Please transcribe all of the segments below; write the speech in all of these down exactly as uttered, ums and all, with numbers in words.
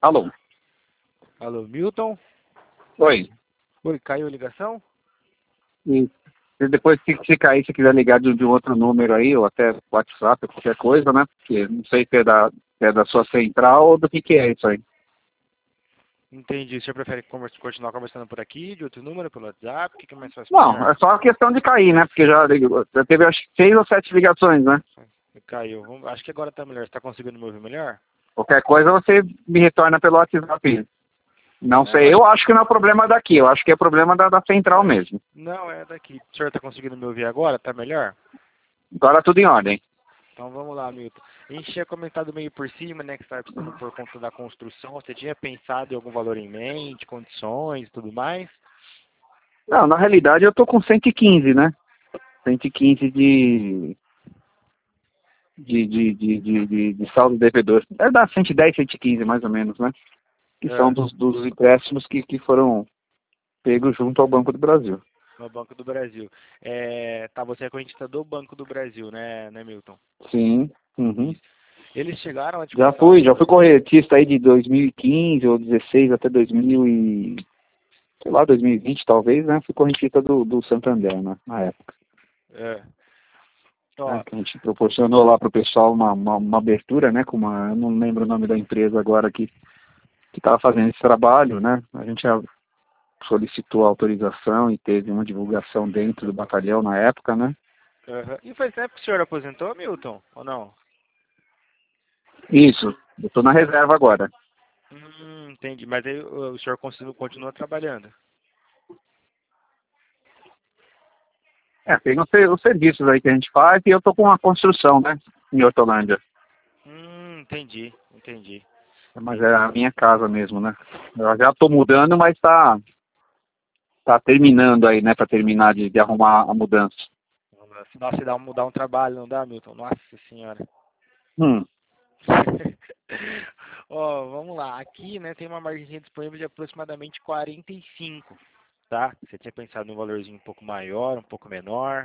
Alô? Alô, Milton? Oi. Oi, caiu a ligação? E se depois, se, se cair, se quiser ligar de, de um outro número aí, ou até WhatsApp, qualquer coisa, né? Porque não sei se é da, se é da sua central ou do que que é isso aí. Entendi. O senhor prefere conversa, continuar conversando por aqui, de outro número, pelo WhatsApp? O que, que é mais fácil pro Não, senhor? é só a questão de cair, né? Porque já, já teve acho que seis ou sete ligações, né? Caiu. Vamos- Acho que agora tá melhor. Você tá conseguindo me ouvir melhor? Qualquer coisa você me retorna pelo WhatsApp. Não É, eu sei, acho eu que... acho que não é problema daqui, eu acho que é problema da, da central É. mesmo. Não, é daqui. O senhor tá conseguindo me ouvir agora? Tá melhor? Agora tudo em ordem. Então vamos lá, Milton. A gente tinha comentado meio por cima, né, que você estava precisando por conta da construção. Você tinha pensado em algum valor em mente, condições e tudo mais? Não, na realidade eu tô com cento e quinze, né? cento e quinze de, de, de, de, de, de, de saldo devedor. É dar cento e dez, cento e quinze mais ou menos, né? Que são É, dos, dos empréstimos que, que foram pegos junto ao Banco do Brasil. no Banco do Brasil. É, tá, você é correntista do Banco do Brasil, né, né, Milton? Sim. Uhum. Isso. Eles chegaram a te Já contar fui, já alguma... fui corretista aí de dois mil e quinze ou dezesseis até dois mil e, sei lá, dois mil e vinte talvez, né? Fui correntista do, do Santander, né? Na época. É, Né? ó, Que a gente proporcionou lá para o pessoal uma, uma, uma abertura, né? Com uma, eu não lembro o nome da empresa agora que que estava fazendo esse trabalho, né? A gente já solicitou autorização e teve uma divulgação dentro do batalhão na época, né? aham. E faz tempo que o senhor aposentou, Milton? Ou não? Isso, eu estou na reserva agora. Hum, entendi. Mas aí o o senhor continua, continua trabalhando. É, tem os, ser- os serviços aí que a gente faz e eu estou com uma construção, né? Em Hortolândia. Hum, entendi, entendi, Mas é entendi. a minha casa mesmo, né? Eu já estou mudando, mas está tá terminando aí, né? Para terminar de, de arrumar a mudança. Nossa, se dá um, mudar um trabalho, não dá, Milton? Nossa senhora. Hum, Ó, vamos lá. Aqui, né, tem uma margem disponível de aproximadamente quarenta e cinco, tá? Você tinha pensado em um valorzinho um pouco maior, um pouco menor?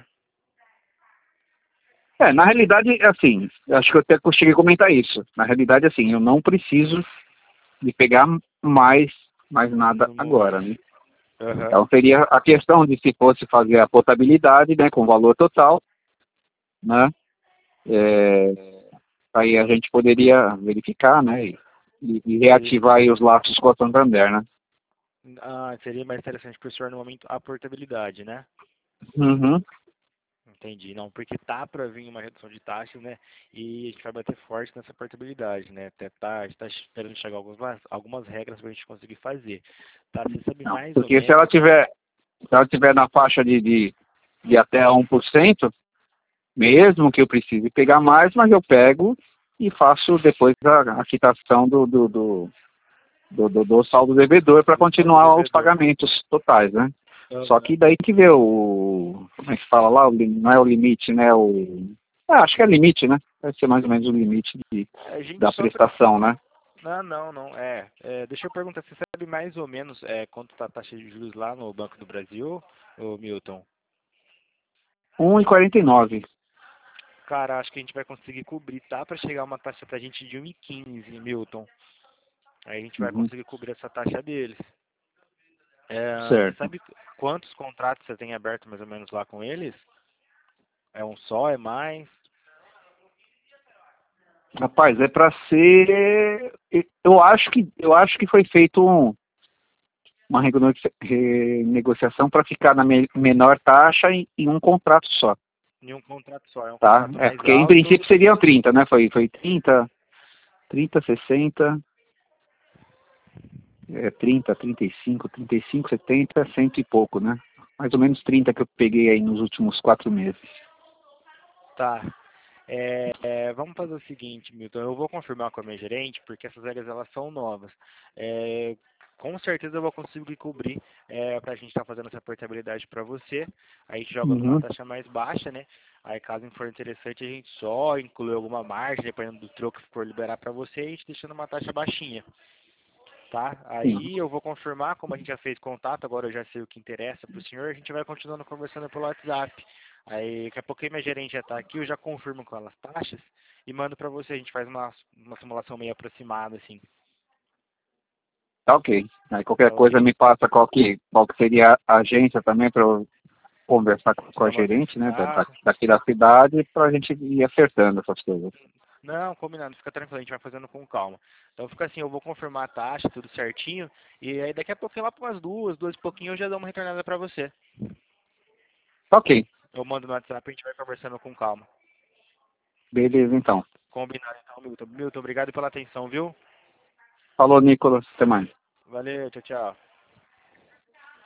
É, na realidade, assim, acho que eu até cheguei a comentar isso. Na realidade, assim, eu não preciso de pegar mais, mais nada No agora, momento. né? Aham. Então seria a questão de se fosse fazer a potabilidade, né, com valor total, né? É, aí a gente poderia verificar, né, e, e Seria, reativar aí os laços com a Santander, né? ah, seria mais interessante para o senhor no momento a portabilidade, né? Uhum. Entendi. Não, porque tá para vir uma redução de taxas, né? E a gente vai bater forte nessa portabilidade, né? Até tá, a gente tá esperando chegar algumas, algumas regras para a gente conseguir fazer. Tá? Você sabe Não, mais ou porque se ela menos. tiver, se ela tiver na faixa de, de, de até um por cento, mesmo que eu precise pegar mais, mas eu pego e faço depois a, a quitação do, do, do, do, do, do saldo devedor para Do saldo continuar os devedor. pagamentos totais, né? Só Aham. que daí que vê o. Como é que fala lá? O, li- não é o limite, né? O, ah, acho que é limite, né? Deve ser mais ou menos o limite de, A gente da só precisa. prestação, né? Não, não, não. É, é, deixa eu perguntar, você sabe mais ou menos é, quanto tá a taxa de juros lá no Banco do Brasil, ô Milton? um e quarenta e nove. Cara, acho que a gente vai conseguir cobrir, tá? Para chegar uma taxa pra gente de um e quinze, Milton. Aí a gente vai Uhum. conseguir cobrir essa taxa deles. É, você Certo. sabe quantos contratos você tem aberto mais ou menos lá com eles? É um só, é mais? Rapaz, é para ser. Eu acho que eu acho que foi feito um, uma renegocia- renegociação para ficar na me- menor taxa em, em um contrato só, Em um contrato só, é um tá? contrato É mais porque em alto. princípio seriam trinta, né? Foi foi trinta, trinta, sessenta. É trinta, trinta e cinco, trinta e cinco, setenta, cento e pouco, né? Mais ou menos trinta que eu peguei aí nos últimos quatro meses. Tá. É, é, vamos fazer o seguinte, Milton. Eu vou confirmar com a minha gerente, porque essas regras elas são novas. É, com certeza eu vou conseguir cobrir é, para a gente estar fazendo essa portabilidade para você. A gente joga numa Uhum. taxa mais baixa, né? Aí caso for interessante, a gente só inclui alguma margem, dependendo do troco que for liberar para você, a gente deixa numa taxa baixinha. Tá? Sim. Aí eu vou confirmar, como a gente já fez contato, agora eu já sei o que interessa para o senhor, a gente vai continuando conversando pelo WhatsApp. Aí daqui a pouquinho minha gerente já está aqui, eu já confirmo com ela as taxas e mando para você, a gente faz uma, uma simulação meio aproximada, assim. Tá ok. Aí qualquer Tá coisa ok? me passa qual que, qual que seria a agência também para eu conversar com, com a Dá uma gerente, né, da, da- verificada. daqui da cidade, para a gente ir acertando essas coisas. Não, combinado, fica tranquilo, a gente vai fazendo com calma. Então fica assim, eu vou confirmar a taxa, tudo certinho, e aí daqui a pouquinho lá para umas duas, duas e pouquinho eu já dou uma retornada para você. Tá ok. Eu mando no WhatsApp e a gente vai conversando com calma. Beleza, então. Combinado então, Milton. Milton, obrigado pela atenção, viu? Falou, Nicolas. Até mais. Valeu, tchau, tchau.